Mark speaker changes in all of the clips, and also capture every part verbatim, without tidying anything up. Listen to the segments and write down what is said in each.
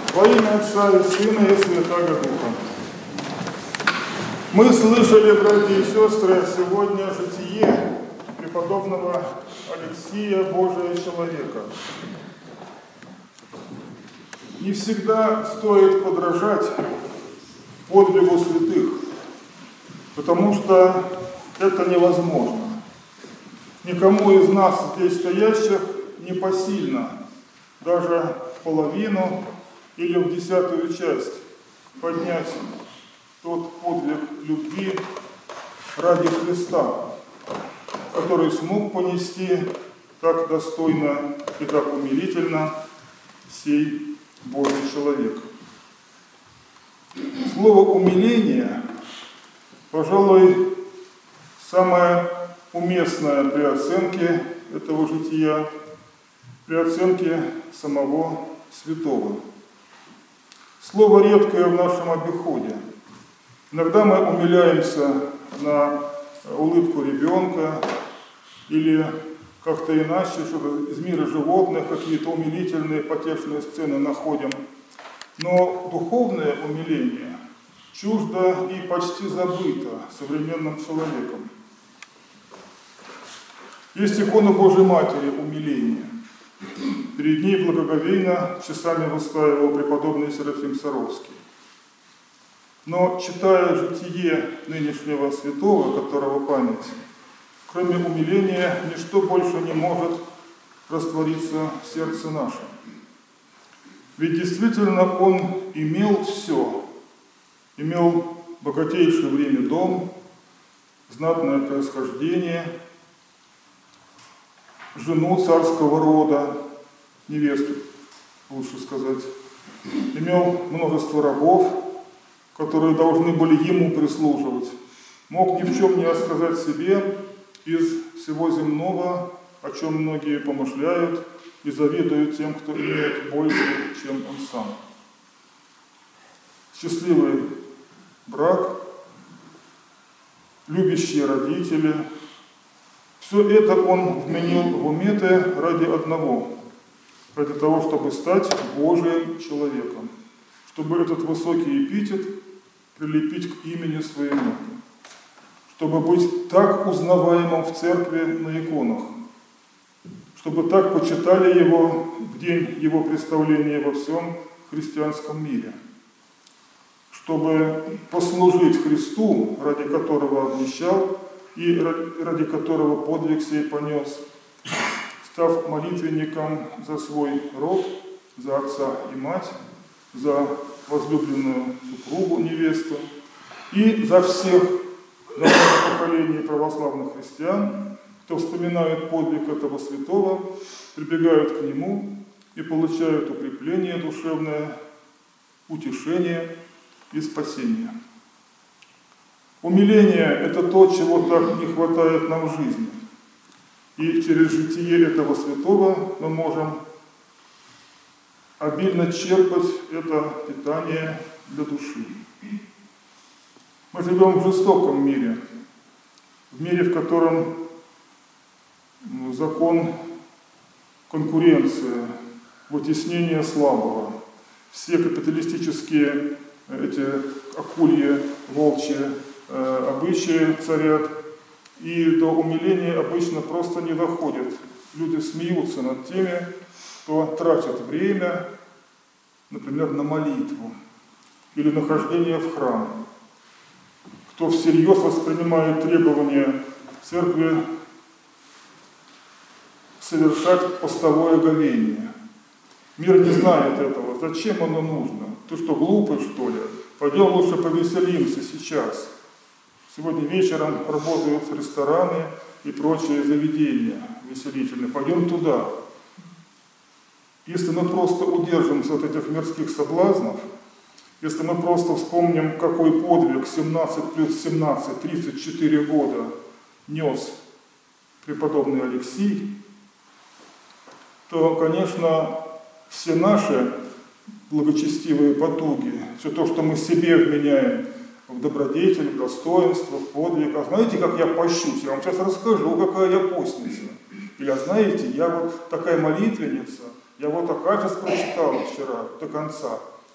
Speaker 1: Во имя Отца и Сына и Святаго Духа. Мы слышали, братья и сестры, сегодня житие преподобного Алексия, Божия человека. Не всегда стоит подражать подвигу святых, потому что это невозможно. Никому из нас, здесь стоящих, не посильно даже в половину или в десятую часть поднять тот подвиг любви ради Христа, который смог понести так достойно и так умилительно сей Божий человек. Слово «умиление», пожалуй, самое уместное при оценке этого жития, при оценке самого святого. Слово редкое в нашем обиходе. Иногда мы умиляемся на улыбку ребенка или как-то иначе, что из мира животных какие-то умилительные, потешные сцены находим. Но духовное умиление чуждо и почти забыто современным человеком. Есть икона Божьей Матери умиления. Перед ней благоговейно часами выстаивал преподобный Серафим Саровский. Но, читая житие нынешнего святого, которого память, кроме умиления, ничто больше не может раствориться в сердце нашем. Ведь действительно он имел все. Имел богатейший в Риме дом, знатное происхождение, жену царского рода, невесту, лучше сказать. Имел множество рабов, которые должны были ему прислуживать. Мог ни в чем не рассказать себе из всего земного, о чем многие помышляют и завидуют тем, кто имеет больше, чем он сам. Счастливый брак, любящие родители – все это он вменил в уметы ради одного, ради того, чтобы стать Божиим человеком, чтобы этот высокий эпитет прилепить к имени своему, чтобы быть так узнаваемым в церкви на иконах, чтобы так почитали его в день его представления во всем христианском мире, чтобы послужить Христу, ради которого обнищал и ради которого подвиг сей понес, став молитвенником за свой род, за отца и мать, за возлюбленную супругу, невесту и за всех новых поколений православных христиан, кто вспоминает подвиг этого святого, прибегают к нему и получают укрепление душевное, утешение и спасение. Умиление – это то, чего так не хватает нам в жизни. И через житие этого святого мы можем обильно черпать это питание для души. Мы живем в жестоком мире, в мире, в котором закон конкуренции, вытеснение слабого, все капиталистические эти акульи, волчьи э, обычаи царят, и до умиления обычно просто не доходит. Люди смеются над теми, кто тратит время, например, на молитву или нахождение в храме, кто всерьез воспринимает требования церкви совершать постовое говение. Мир не знает этого. Зачем оно нужно? Ты что, глупый, что ли? Пойдем лучше повеселимся сейчас. Сегодня вечером работают рестораны и прочие заведения веселительные. Пойдем туда. Если мы просто удержимся от этих мирских соблазнов, если мы просто вспомним, какой подвиг семнадцать плюс семнадцать, тридцать четыре года нес преподобный Алексий, то, конечно, все наши благочестивые потуги, все то, что мы себе вменяем в добродетель, в достоинство, в подвиг. А знаете, как я пощусь? Я вам сейчас расскажу, какая я постница. Или, а знаете, я вот такая молитвенница, я вот Акафист прочитала вчера до конца.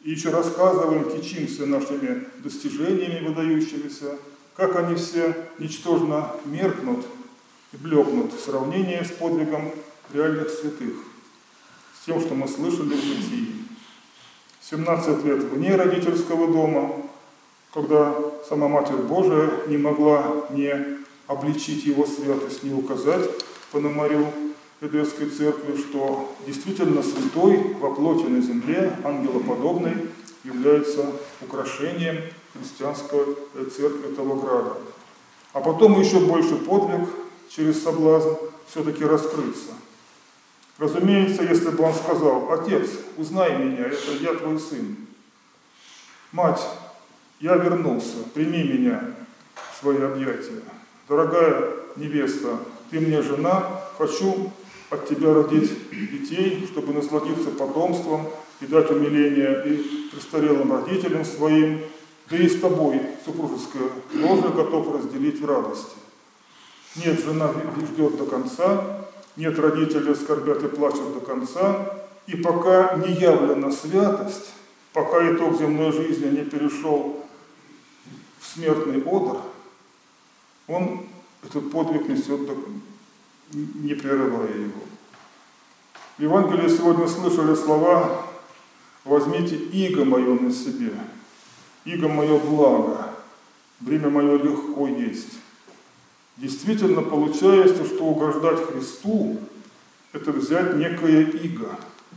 Speaker 1: и еще рассказываем, кичимся нашими достижениями выдающимися, как они все ничтожно меркнут и блекнут в сравнении с подвигом реальных святых, с тем, что мы слышали в житии. семнадцать лет вне родительского дома, когда сама Матерь Божия не могла не обличить его святость, не указать Пономарю Эдесской церкви, что действительно святой во плоти на земле, ангелоподобный, является украшением христианской церкви этого града. А потом еще больше подвиг через соблазн все-таки раскрыться. Разумеется, если бы он сказал: «Отец, узнай меня, это я твой сын. Мать, я вернулся, прими меня в свои объятия. Дорогая невеста, ты мне жена, хочу от тебя родить детей, чтобы насладиться потомством и дать умиление и престарелым родителям своим, да и с тобой супружеское ложе готов разделить в радости. Нет, жена ждет до конца, нет, родители скорбят и плачут до конца, и пока не явлена святость, пока итог земной жизни не перешел в смертный одр, он этот подвиг несет, не прерывая его». В Евангелии сегодня слышали слова: «Возьмите иго мое на себе, иго мое благо, бремя мое легко есть». Действительно получается, что угождать Христу – это взять некое иго.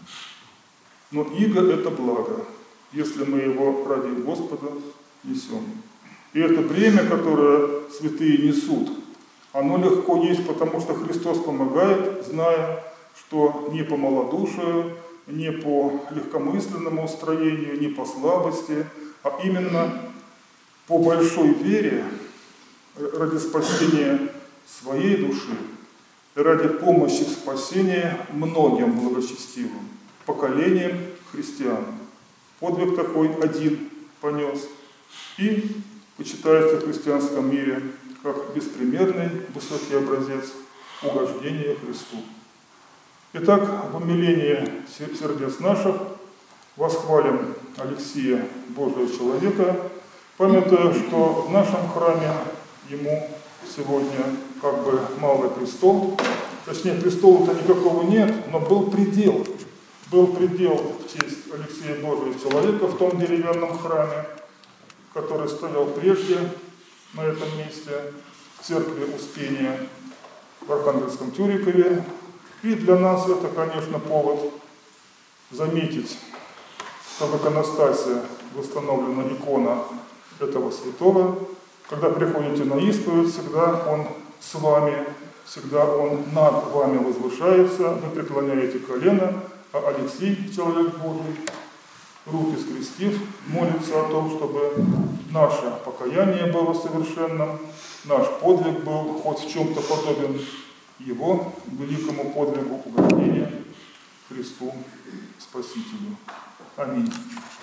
Speaker 1: Но иго – это благо, если мы его ради Господа несем. И это бремя, которое святые несут, оно легко есть, потому что Христос помогает, зная, что не по малодушию, не по легкомысленному устроению, не по слабости, а именно по большой вере, ради спасения своей души и ради помощи в спасении многим благочестивым поколениям христиан. Подвиг такой один понес и почитается в христианском мире как беспримерный высокий образец угождения Христу. Итак, в умилении сердец наших восхвалим Алексия, Божьего человека, памятуя, что в нашем храме ему сегодня как бы малый престол, точнее престола-то никакого нет, но был предел, был предел в честь Алексея Божьего человека в том деревянном храме, который стоял прежде на этом месте, в церкви Успения в Архангельском Тюрикове. И для нас это, конечно, повод заметить, что в иконостасе восстановлена икона этого святого. Когда приходите на исповедь, всегда он с вами, всегда он над вами возвышается, вы преклоняете колено, а Алексей, человек Божий, руки скрестив, молится о том, чтобы наше покаяние было совершенным, наш подвиг был хоть в чем-то подобен его великому подвигу угождения Христу Спасителю. Аминь.